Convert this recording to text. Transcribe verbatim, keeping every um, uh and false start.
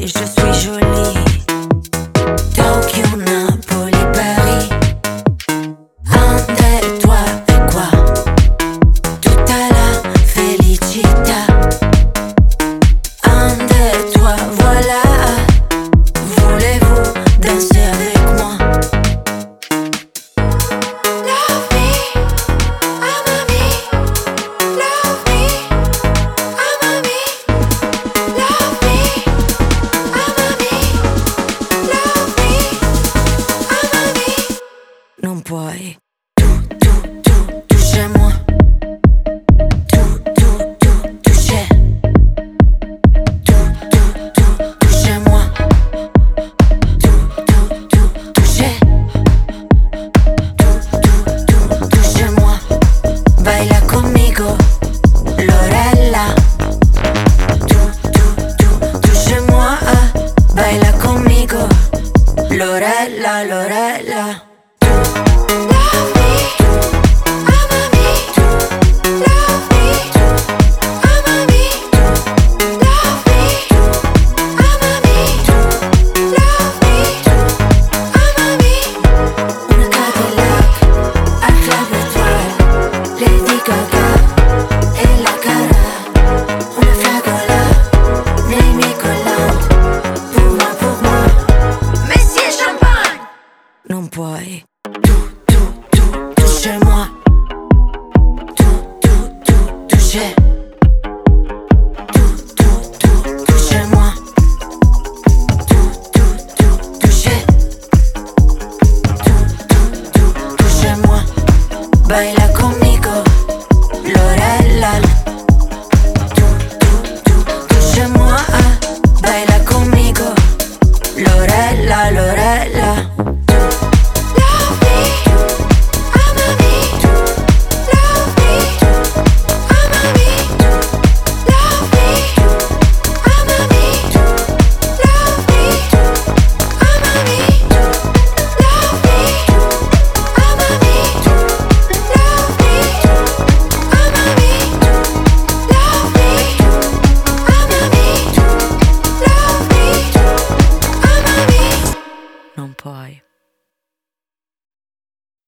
et je suis jolie. Tokyo, Napoli, Paris. Ande, toi e qua, tutta la felicità. Ande, toi, voilà. Voulez-vous danser avec moi? Love me, ama me. Love me, ama me. Love me, ama me. Love me, ama me. Non puoi. Tu, tu, tu, tu chez moi. Tu, tu, tu, tu chez. Tu, tu, tu, tu chez moi. Tu, tu, tu, tu chez. Tu, tu, tu, tu chez moi. Baila conmigo, Lorella. Tu, tu, tu, tu chez moi. Baila conmigo, Lorella, Lorella.